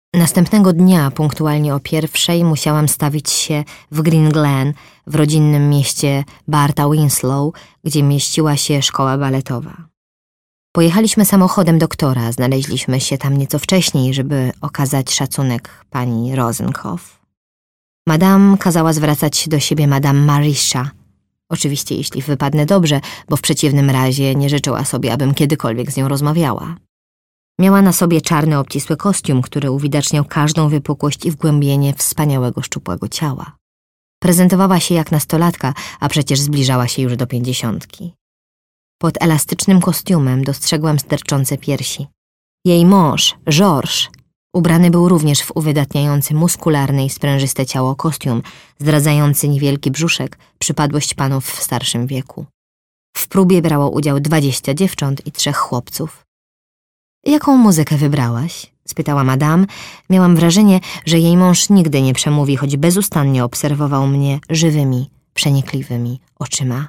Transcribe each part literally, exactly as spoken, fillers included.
Następnego dnia, punktualnie o pierwszej, musiałam stawić się w Green Glen, w rodzinnym mieście Barta Winslow, gdzie mieściła się szkoła baletowa. Pojechaliśmy samochodem doktora, znaleźliśmy się tam nieco wcześniej, żeby okazać szacunek pani Rosenkopf. Madame kazała zwracać do siebie Madame Marisha. Oczywiście jeśli wypadnę dobrze, bo w przeciwnym razie nie życzyła sobie, abym kiedykolwiek z nią rozmawiała. Miała na sobie czarny, obcisły kostium, który uwidaczniał każdą wypukłość i wgłębienie wspaniałego, szczupłego ciała. Prezentowała się jak nastolatka, a przecież zbliżała się już do pięćdziesiątki. Pod elastycznym kostiumem dostrzegłam sterczące piersi. Jej mąż, Georges, ubrany był również w uwydatniający muskularne i sprężyste ciało kostium, zdradzający niewielki brzuszek, przypadłość panów w starszym wieku. W próbie brało udział dwadzieścia dziewcząt i trzech chłopców. Jaką muzykę wybrałaś? Spytała madame. Miałam wrażenie, że jej mąż nigdy nie przemówi, choć bezustannie obserwował mnie żywymi, przenikliwymi oczyma.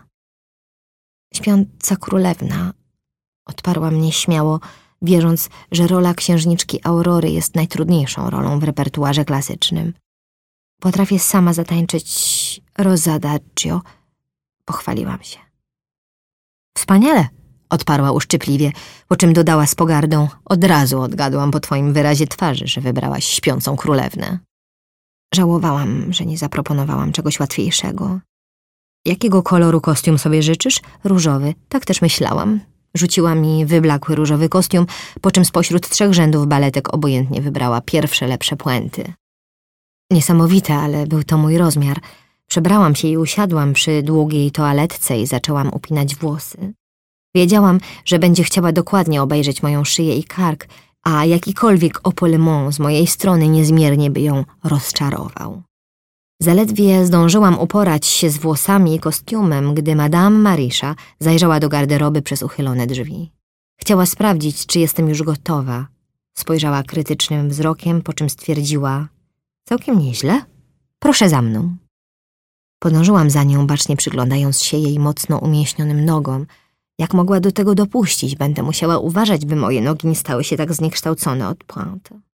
Śpiąca królewna, odparła mnie śmiało, wierząc, że rola księżniczki Aurory jest najtrudniejszą rolą w repertuarze klasycznym. Potrafię sama zatańczyć Rosadagio, pochwaliłam się. Wspaniale, odparła uszczypliwie, po czym dodała z pogardą: od razu odgadłam po twoim wyrazie twarzy, że wybrałaś śpiącą królewnę. Żałowałam, że nie zaproponowałam czegoś łatwiejszego. Jakiego koloru kostium sobie życzysz? Różowy, tak też myślałam. Rzuciła mi wyblakły różowy kostium, po czym spośród trzech rzędów baletek obojętnie wybrała pierwsze lepsze puenty. Niesamowite, ale był to mój rozmiar. Przebrałam się i usiadłam przy długiej toaletce i zaczęłam upinać włosy. Wiedziałam, że będzie chciała dokładnie obejrzeć moją szyję i kark, a jakikolwiek epaulement z mojej strony niezmiernie by ją rozczarował. Zaledwie zdążyłam uporać się z włosami i kostiumem, gdy Madame Marisha zajrzała do garderoby przez uchylone drzwi. Chciała sprawdzić, czy jestem już gotowa. Spojrzała krytycznym wzrokiem, po czym stwierdziła: całkiem nieźle. Proszę za mną. Podążyłam za nią, bacznie przyglądając się jej mocno umięśnionym nogom. Jak mogła do tego dopuścić? Będę musiała uważać, by moje nogi nie stały się tak zniekształcone od pointy.